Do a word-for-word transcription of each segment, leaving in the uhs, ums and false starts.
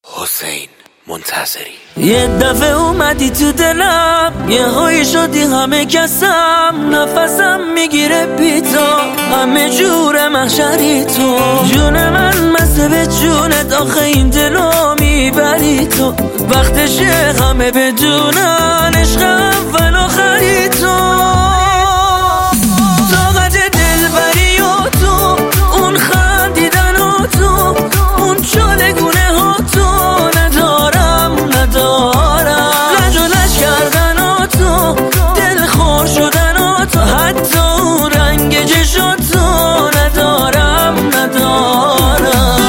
حسین منتظری. یه دفعه اومدی تو دلم، یه هایی شدی همه کسم، نفسم میگیره بی تو، همه جور محشری تو، جون من مثل به جونت، آخه این دلو میبری تو، وقتشه همه بدونن عشق اول آخری تو، طاقت دلبری و تو، اون خندیدن و تو، اون چالگونه ها تو ندارم ندارم، لج و لج کردن و تو، دل خور شدن و تو، حتی اون رنگ چشم تو ندارم ندارم.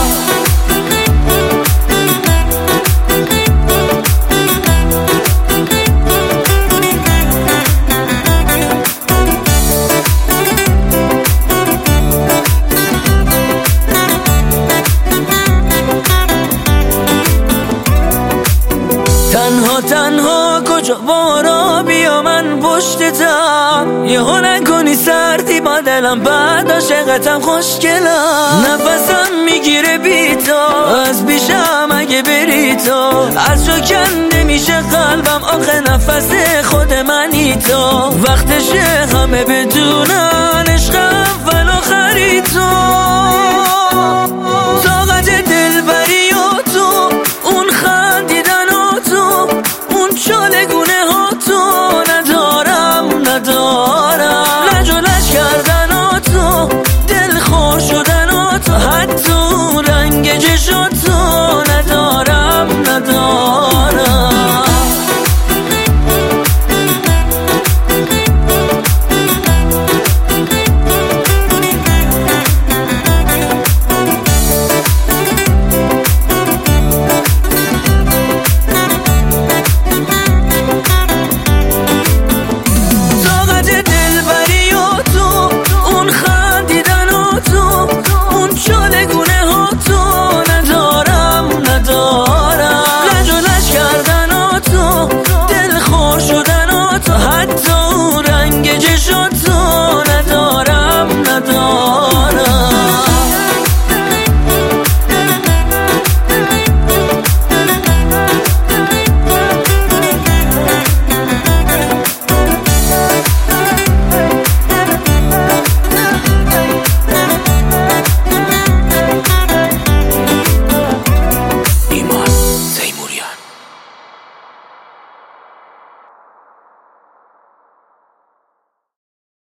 تنها تنها کجا بارا بیا من پشتتم، یهو نکنی سردی با دلم، بعد عاشقتم خوشگلم، نفسم میگیره بی تو، از بیشم اگه بری تو، از جو کنده میشه قلبم، آخه نفس خود منی تو، وقتشه همه بدونن عشق اول آخری تو.